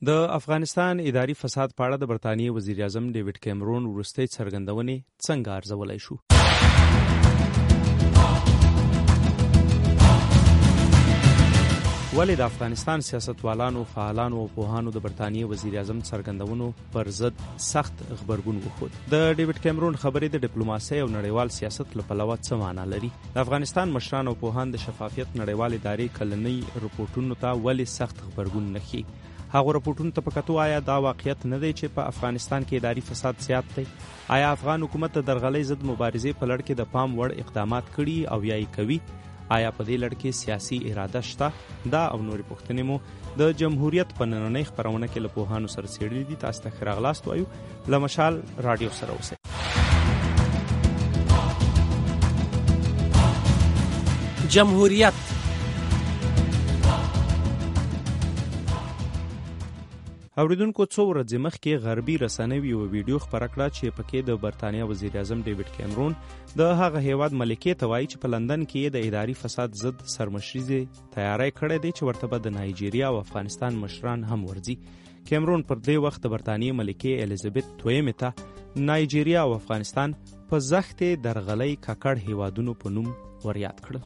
د افغانستان اداري فساد په اړه د برطانیې وزیر اعظم ډیوډ کیمرون وروستۍ څرګندونې څنګه ارزولای شو؟ ولې د افغانستان سیاستوالانو، فعالانو او پوهانو د برطانیې وزیر اعظم څرګندونو پر ضد سخت غبرګون وښود؟ د ډیوډ کیمرون خبرې د ډیپلوماسۍ او نړیوال سیاست له پلوه څه معنا لري؟ د افغانستان مشران او پوهان د شفافیت نړیوال ادارې کلنۍ رپورټونو ته ولې سخت غبرګون نه ښيي؟ هغه رپورټونو ته په کتو آیا دا واقعیت نه دی چې په افغانستان کې اداري فساد زیات دی؟ آیا افغان حکومت د درغلۍ ضد مبارزې په لړ کې د پام وړ اقدامات کړي او یا یې کوي؟ آیا په دې لړ کې سیاسي اراده شته؟ دا او نورې پوښتنې مو د جمهوریت په نننۍ خپرونه کې له پوهانو سره څېړلې دي. تاسو ته ښه راغلاست وایو. له مشال راډیو سره اوسئ. جمهوریت اوریدونکو، څو ورځې مخکې غربي رسنیو یو ویډیو خپره کړه چې پکې د برطانیې وزیر اعظم ډیوډ کیمرون د هغه هیواد ملکې ته وایي چې په لندن کې د اداري فساد ضد سرمشریزې تیاری کړی دی چې ورته به د نایجیریا او افغانستان مشران هم ورځي. کیمرون پر دې وخت د برطانیې ملکې الیزابت دویمې ته نایجیریا او افغانستان په زښتې درغلۍ ککړ هیوادونو په نوم وریاد کړل.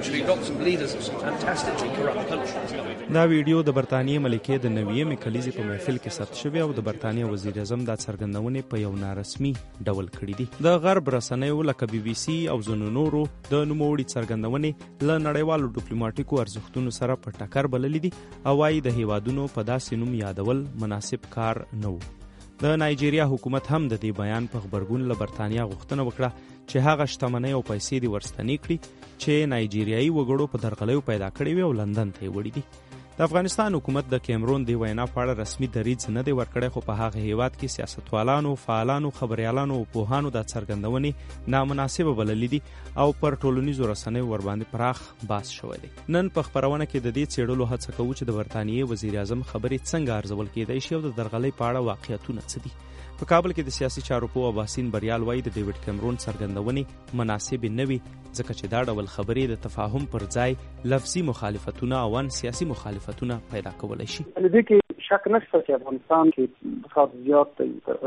دا ویډیو د برطانیې ملکې د 90مې کلیزې په محفل کې ثبت شوی او د برطانیې وزیر اعظم دا څرګندونې په یو نارسمي ډول کړې دي. د غرب رسنیو لکه BBC او ځینو نورو د نوموړي څرګندونې له نړیوالو ډیپلوماټیکو ارزښتونو سره په ټکر بللې دي او وايي د هیوادونو په داسې نوم یادول مناسب کار نه و. د نایجیریا حکومت هم د دې بیان په غبرګون له برطانیې غوښتنه وکړه چې هغه شتمنۍ او پیسې دې ورستنې کړي چې نایجیریایي وګړو په درغلیو پیدا کړې وي او لندن ته یې وړي دي. د افغانستان حکومت د کیمرون دی وینا په اړه رسمي دریځ نه دی ورکړی، خو په هغه هیواد کې سیاستوالانو، فعالانو، خبریالانو او پوهانو دا څرګندونې نامناسبه بللې دي او پر ټولنیزو رسنیو ورباندې پراخ بحث شوی دی. نن په خپرونه کې د دې څېړلو هڅه کوو چې د برطانیې وزیر اعظم خبرې څنګه ارزول کېدای شي او د درغلۍ په اړه واقعیتونه څه دي. په کابل کې د سیاسي چارو پوه باسین بریال وایي د ډیوډ کیمرون څرګندونې مناسبې نه وي ځکه چې دا ډول خبرې د تفاهم پر ځای لفظي مخالفتونه او سیاسي مخالفتونه پیدا کولی شي. دې کې شک نشته چې افغانستان کې فساد زیات دی،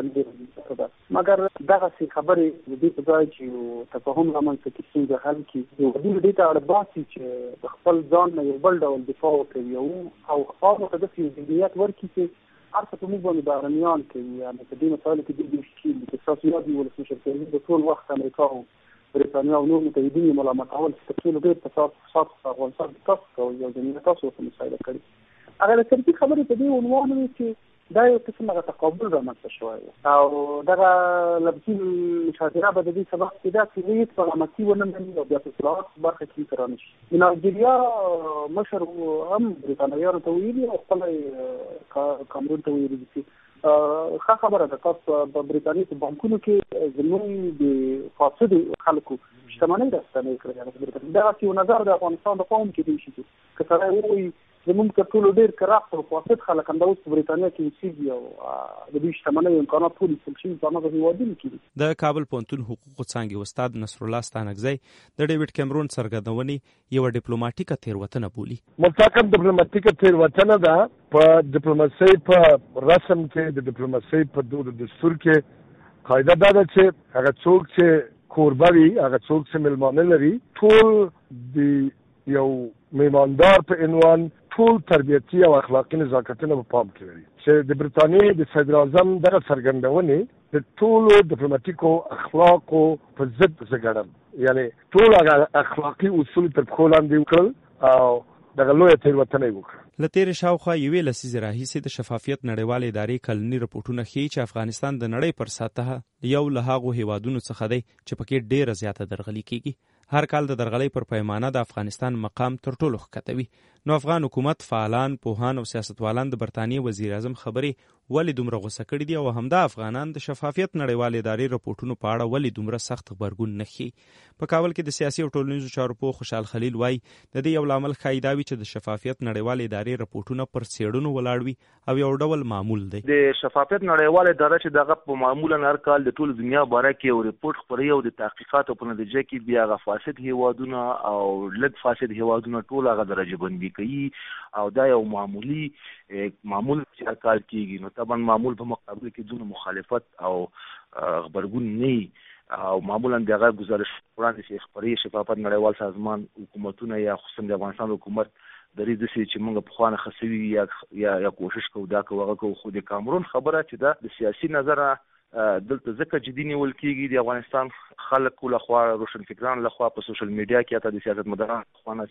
مګر دغه خبرې د دې په ځای چې تفاهم رامنځته کړي څنګه حل کړي، دې ته اړ باسي چې خپل ځان نه یو بل ډول دفاع وکړي او هغه ته د ذهنیت ورکړي چې هر څه په موږ باندې بهرنیان کوي. یعنې په دې مسایلو کې دې شي چې تاسو یاد یې ولسمشر کوي د ټول وخت امریکا او برېټانیا او نور متحدین ملامتول چې ټول ډېر فساد افغانستان تاسو کوي او د تاسو په مسایلو کوي. هغه د ترتیب خبرې په دې عنوان وي چې دا یو قسم هغه تقابل رامنځته شوی او دغه لفظي مشاهده به د دې سبب کېده چې هیڅ فرامتي ونه مني او بیا په اصلاحات برخه کې کار نه شي. د نایجیریا مشر هم برېټانویانو ته ویلي او خپل کامرون ته ویلي چې ښه خبره ده تاسو په برېټانیا کې بانکونو کې زموږ د فاسدو خلکو شتمنۍ راستنې کړې. دا یو نظر د افغانستان د قوم کې دی چې که سړی وایي زموږ تر ټولو ډېر کرپټ او فاسد خلک همدا اوس په برېټانیا کې اوسېږي او د دوی شتمنۍ او امکانات ټول ایستل شوي په هماغه هېوادونو کې دي. د کابل پوهنتون حقوقو څانګې استاد نصرالله ستانکزی د ډیوډ کیمرون څرګندونې یوه ډیپلوماټیکه تېروتنه بولي. مطلقاً ډیپلوماټیکه تېروتنه ده. په ډیپلوماسۍ په رسم کې د ډیپلوماسۍ په دستور کې قاعده دا ده چې هغه څوک چې کوربه وي، هغه څوک چې میلمانه لري، ټول د یو میماندار په عنوان ټول تربیتي او اخلاقي نزاکتونه په پام کې لري. چې د برطانیې د صدر اعظم دغه څرګندونې د ټولو ډیپلوماټیکو اخلاقو په ضد زه ګڼم. یعنې ټول هغه اخلاقي اصول تر پښو لاندې وکړل او دغه لویه تېروتنه یې وکړه. له تېرې شاوخوا یوې لسیزې راهیسې د شفافیت نړیوالې ادارې کلني رپورټونه ښیي چې افغانستان د نړۍ پر سطحه یو له هغو هیوادونو څخه دی چې پکې ډېره زیاته درغلي کېږي. هر کال د درغلۍ پر پیمانه د افغانستان مقام تر ټولو ښکته وي. نو افغان حکومت، فعالان، پوهان او سیاستوالان د برطانیې وزیر اعظم خبرې ولې دومره غوسه کړي دي او همدا افغانان د شفافیت نړیوالې ادارې رپورټونو په اړه ولې دومره سخت غبرګون نه ښیي؟ په کابل کې د سیاسي او ټولنیزو چارو پوه خوشحال خلیل وایي د دې یو لامل ښایي دا وي چې د شفافیت نړیوالې ادارې رپورټونه پر څېړنو ولاړ وي او یو ډول معمول دی. د شفافیت نړیواله اداره چې دغه په معمولا هر کال د ټول دنیا باره کې یو رپورټ خپروي او د تحقیقاتو په نتیجه کې بیا هغه فاسد هیوادونه او لږ فاسد هیوادونه ټول هغه درجه بندي کوي او دا یو معمول چې کار کیږي نو طبعا معمول په مقابل کې دونه مخالفت او خبرګون نه او معمولا دغه گزارش وړاندې شي خبري شفافیت نړیوال سازمان حکومتونه یا خصوصا د افغانستان حکومت درې د سې چې موږ په خوانه خسوي یا کوشش کوو دا کوو خو د کامرون خبره چې دا د سیاسي نظره دلته ځکه جدي نیول کېږي د افغانستان خلکو لخوا روشنفکران لخوا په سوشل میډیا کې حتی د سیاستمداران خوانه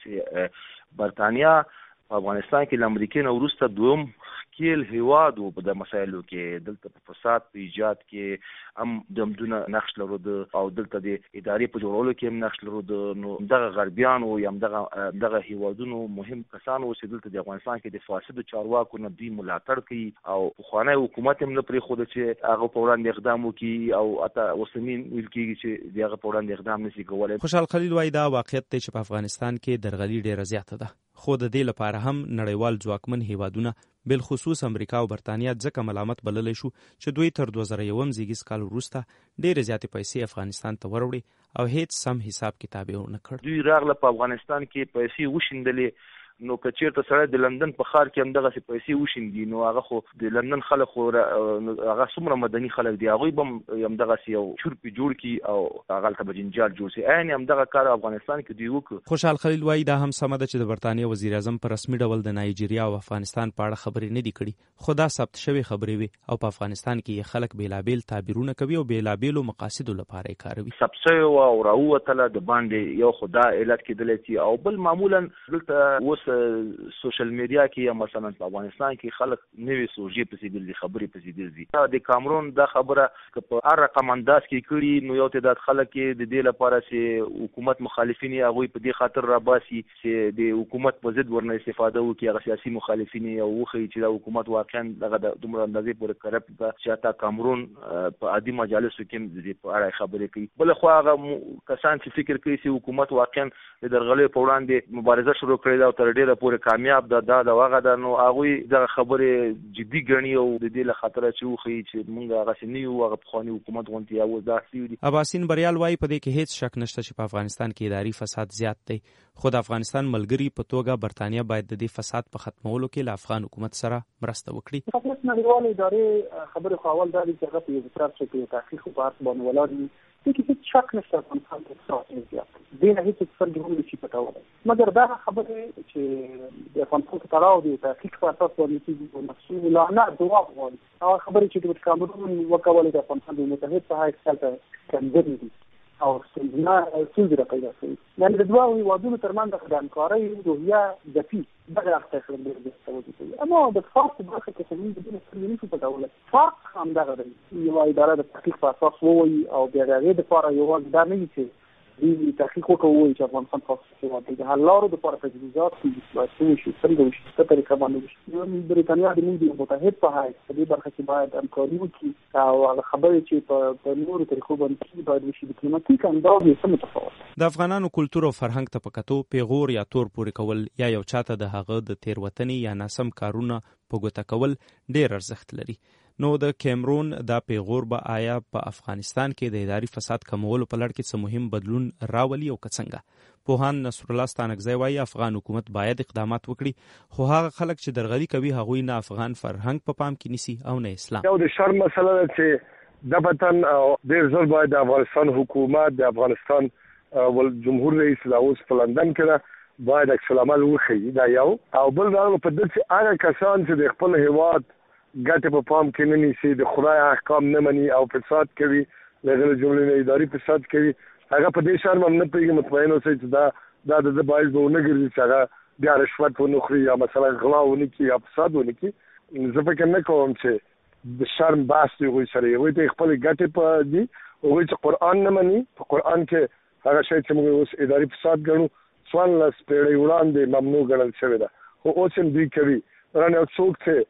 چې برتانیا په افغانستان کې د امریکا نه وروسته دوم ښکیل هیواد و په د مسایلو کې دلته په فساد په ایجاد کې هم دمدونه نقش لرود او دلته د ادارې په جوړولو کې هم نقش لرود نو دغه غربیانو یا دغه هیوادونو مهم کسانو چې دلته د افغانستان کې د فاسدو چارواکو نه دوی ملاتړ کوي او پخوانی حکومت هم نه پرېښوده چې هغه په وړاندې اقدام وکړي او حتی اوسنی ویل کېږي چې د هغه په وړاندې اقدام نشي کولی. خوشحال خلیل وایي دا واقعیت دی چې په افغانستان کې درغلي ډېره زیاته ده خو د دې لپاره هم نړیوال ځواکمن هیوادونه بالخصوص امریکا او برتانیا ځکه ملامت بللی شو چې دوی تر 2001 زیږیز کال وروسته ډېرې زیاتې پیسې افغانستان ته وروړي او هیڅ سم حساب کتاب یې ونه کړ. دوی راغله په افغانستان کې پیسې وشیندلې نو که چیرته سره د لندن په ښار کې هم دغسې پیسې وشیندي نو هغه خو د لندن خلک خو هغه څومره مدني خلک دي هغوی به هم دغسې یو چورپې جوړ کړي او هغلته به جنجال جوړ شي عین همدغه کار افغانستان کې دوی وکړو. خوشحال خلیل وایي دا هم سمه ده چې د برطانیې وزیر اعظم په رسمي ډول د نایجیریا او افغانستان په اړه خبرې نه دي کړي خو دا ثبت شوې خبرې وي او په افغانستان کې خلک بیلابیل تعبیرونه کوي او بیلابیلو مقاصدو لپاره یې کاروي. ثبت شوې او راووتله د باندې یو خو دا علت کېدلی چې او بل معمولا دلته اوس سوشل میډیا کې یا مثلا په افغانستان کې خلک نوې سوژې پسې ګرځي خبرې پسې ګرځي د کامرون دا خبره که په هر رقم انداز کې کړي نو یو تعداد خلک د دې لپاره چې حکومت مخالفین یې هغوی په دې خاطر راباسي چې د حکومت په ضد ورنه استفاده وکړي هغه سیاسي مخالفین یې وښیي چې دا حکومت واقعا دغه د دومره اندازې پورې کرپټ ده چې حتی کامرون په عادي مجالسو کې د دې په اړه خبرې کوي. بله خوا هغه کسان چې فکر کوي چې حکومت واقعا د درغلیو په وړاندې مبارزه شروع کړې ده او تر ډېره پورې کامیاب دا هغه ده نو هغوی دغه خبرې جدي ګڼي او د دې له خاطره چې وښیي چې موږ هغسې نه یو هغه پخواني حکومت غوندې یا اوس داسې دي. اباسین بریال وایي په دې کې هیڅ شک نشته چې په افغانستان کې اداري فساد زیات دی خو د افغانستان ملګري په توګه برتانیا باید د دې فساد په ختمولو کې له افغان حکومت سره مرسته وکړي. خپل نړیوالې ادارې خبرې خو اول دا دي چې هغه په یو طرف کې تحقیق په اساس باندې ولاړ دي چې هیڅ شک نشته په افغانستان کې فساد زیات دی نه هیڅ څه هم نشي پټولای مګر دا خبره چې د افغانستان په تړاو دي تحقیق په اساس باندې چې مسؤلانه ځواب غواړي هغه خبره چې د کامرون وکولای د افغانستان د متحد په حیث څلته کندري دي او څنګه راپیدا شوی یعنی د دوه هیوادونو ترمنځ د همکارۍ روحیه ځپي دغه اخته شوی اما د فاق په برخه کې څنګه د دې نشي پټولای فاق هم دغه دی یو اداره د تحقیق په اساس وایي او بیا هغه د لپاره یو دا نه چې دی تحقیق وکوي چې افغانستان په د حل لارو د لپاره تجهیزات کوي چې څنګه وشي په طریقه باندې برېټانیا د موږ متحد په حیث په دې برخه کې باید همکاري وکړي او خبرې چې په نورو طریقو باندې باید وشي ډیپلوماټیک انداز یې څه متفاوت. د افغانانو کلتور او فرهنګ ته په کتو پیغور یا تور پورې کول یا یو چاته د هغه د تیروتنې یا ناسم کارونه په ګوته کول ډېر ارزښت لري. نو د کیمرون دا پیغور به آیا په افغانستان کې د اداري فساد کمولو په لړ کې څه مهم بدلون راولي او که څنګه؟ پوهان نصر الله ستانکزی وایي افغان حکومت باید اقدامات وکړي خو هغه خلک چې درغلي کوي هغوی نه افغان فرهنګ په پام کې نیسي او نه اسلام. یو د شرم مسله ده چې د وطن ډېر زر باید د افغانستان حکومت د افغانستان جمهور رئیس لا اوس په لندن کې باید عکس العمل وښیي دا یو او بل دا په دې چې هغه کسان چې د خپل هیواد ګټه په پام کې نه نیسي د خدای احکام نه مني او فساد کوي لږه جملې نه اداري فساد کوي هغه په دې شرم هم نه پیږي مطمئن اوسئ چې دا د باعث به ونه ګرځي چې هغه بیا رشوت ونه خوري یا مثلا غلا ونه کړي یا فساد ونه کړي. زه فکر نه کوم چې د شرم بحث دی هغوی سره هغوی ته خپل ګټې په دي هغوی چې قرآن نه مني په قرآن کې هغه شی چې موږ اوس اداري فساد ګڼو 14 پیړۍ وړاندې ممنوع ګڼل شوی ده خو اوس هم دوی کوي. رانه څوک چې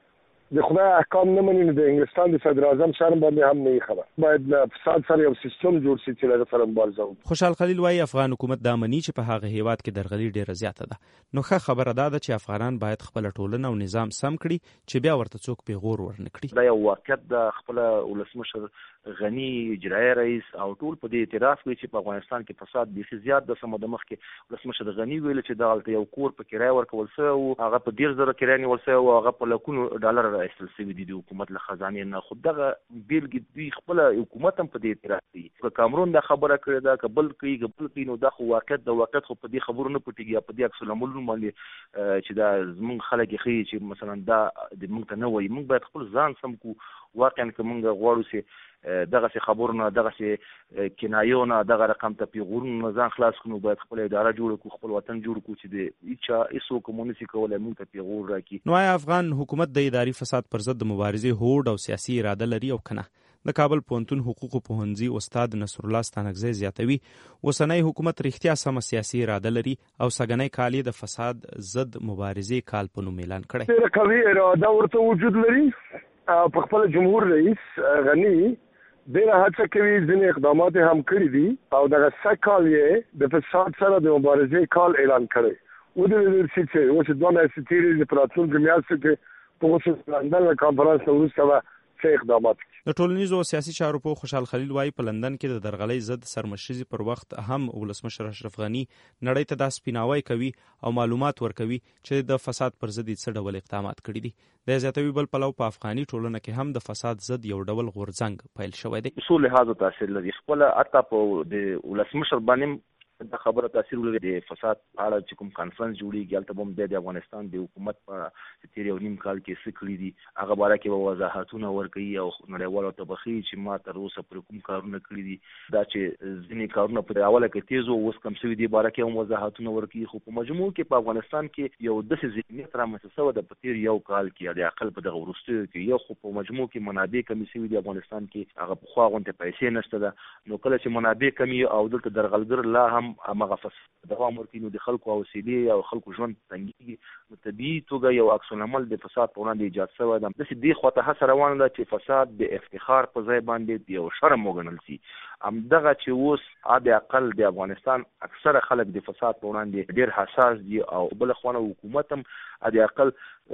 د خدای احکام نه مني، نو د انګلستان د صدر اعظم سره باندې هم نه خبر. باید له فساد سره یو سیستم جوړ شي چې له سره مبارزه وکړي. خوشحال خلیل وایي افغان حکومت دا مني چې په هغه هیواد کې درغلي ډیره زیاته ده. نو ښه خبره ده چې افغانان باید خپل ټولنه او نظام سم کړي چې بیا ورته څوک پیغور ورنکړي. دا یو واقعیت د خپل ولسمشر غنی اجرایي رئیس او ټول په دې اعتراف کوي چې په افغانستان کې فساد ډیر زیات د سمو د مخ کې ولسمشر غنی ویل چې دا یو کور په کرای ورکول شوی او هغه په 10000 کرای نیول شوی او هغه په لکونو ډالر راایستل شوی دی د حکومت له خزانې نه. خو دغه بیلګې دوی خپل حکومت هم په دې اعتراف کوي. که کامرون دا خبره کړې ده قبل کوي نو دا خو واقعیت د واقعیت خو په دې خبرو نه پټیږي، په دې عکس العملونو باندې چې دا زمونږ خلک یې چې مثلا دا د موږ ته نه وایي. موږ باید خپل ځان سم کو. واقعا که موږ غواړو چې دغه څه خبرونه دغه څه کنایونه دغه رقم ته پیغورونه ځان خلاص کړو، باید خپل اداره جوړ کړو، خپل وطن جوړ کړو چې د هیڅ کمونیسي کولای موږ ته پیغور راکړي. نو آیا افغان حکومت د اداري فساد پر ضد د مبارزې هوډ او سیاسي اراده لري او کنه؟ د کابل پوهنتون حقوقو پوهنځي استاد نصر الله ستانکزی زیاتوي اوسنی حکومت رښتیا سمه سیاسي اراده لري او سګنی کال د فساد ضد مبارزې کال په نوم اعلان کړی. ډېره قوي اراده ورته وجود لري. په خپل جمهور رئیس غنی ډېره هڅه کوي، ځینې اقدامات هم کړي دي او دغه سږ کال یې د فساد سره د مبارزې کال اعلان کړی. ودرېدل شي چې اوس دوه میاشتې تېرې دي، په راتلونکو میاشتو کې په خصوص لندن له کانفرانس نه وروسته به څه اقدامات کوي. د ټولنیزو او سیاسي چارو په خوشحال خلیل وایي په لندن کې د درغلۍ ضد سرمشري پر وخت هم ولسمشر اشرف غني نړۍ ته دا سپیناوی کوي او معلومات ورکوي چې د فساد پر ضد څه ډول اقدامات کړي دي. د زیاتوي بل پلو په افغاني ټولنه کې هم د فساد ضد یو ډول غورځنګ پیل شوی دی. اصول لحاظ تاثیر لري. خپل اته په د ولسمشر باندې دا خبره تاثیر لري. د فساد اړه چې کوم کانفرنس جوړیږي هلته به هم د افغانستان د حکومت په تیر یو نیم کال کې څه کړي دي هغه باره کې به وضاحتونه ورکوي او نړیوالو ته به ښیي چې ما تر اوسه پورې کوم کارونه کړي دي. دا چې ځینې کارونه په اوله کې تیز وو اوس کم شوي دي باره کې هم وضاحتونه ورکوي. خو په مجموع کې په افغانستان کې یو داسې ذهنیت رامنځته شوی ده په تیر یو کال کې د اقل په دغه وروستیو کې یو خو په مجموع کې منابع کمې شوي دي افغانستان کې، هغه پخوا غوندې پیسې نشته ده. نو کله چې منابع کمې او دلته درغلګر لا هم همغه دوام ورکوي نو د خلکو حوصلې او خلکو ژوند تنګېږي. نو طبیعي توګه یو عکس العمل د فساد په وړاندې ایجاد شوی ده. داسې دې خوا ته هڅه روانه ده چې فساد د افتخار په ځای باندې یو شرم وګڼل شي. همدغه چې اوس د اقل د افغانستان اکثره خلک د فساد په وړاندې ډېر حساس دي او بله خوا نه حکومت هم د اقل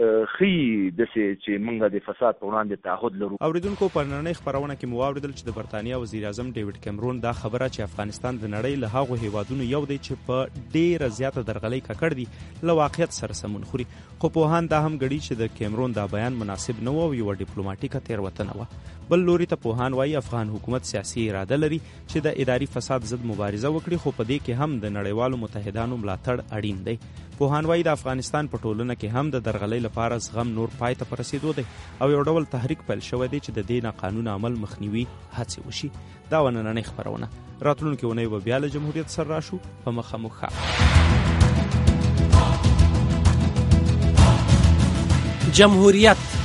ښیي داسې چې موږ د فساد په وړاندې تعهد لرو. اوریدونکو په نننۍ خپرونه کې مو واورېدل چې د برطانیه وزیر اعظم ډیوډ کیمرون دا خبره چې افغانستان د نړۍ له هغو هیوادونو یو دی چې په ډېره زیاته درغلۍ ککړ دي له واقعیت سره سمون خوري. خو پوهان دا هم ګڼي چې د کیمرون دا بیان مناسب نه و او یوه ډیپلوماټیکه تېروتنه وه. بل لوري ته پوهان وایي افغان حکومت سیاسي اراده لري چې د اداري فساد ضد مبارزه وکړي، خو په دې کې هم د نړیوالو متحدانو ملاتړ اړین دی. پوهان وایي د افغانستان په ټولنه کې هم د درغلۍ لپاره زغم نور پای ته په رسېدو دی او یو ډول تحریک پیل شوی دی چې د دې ناقانونه عمل مخنیوي هڅې وشي. دا و نننۍ خپرونه. راتلونکې اونۍ به بیا له جمهوریت سره راشو په مخه مو ښه. جمهوریت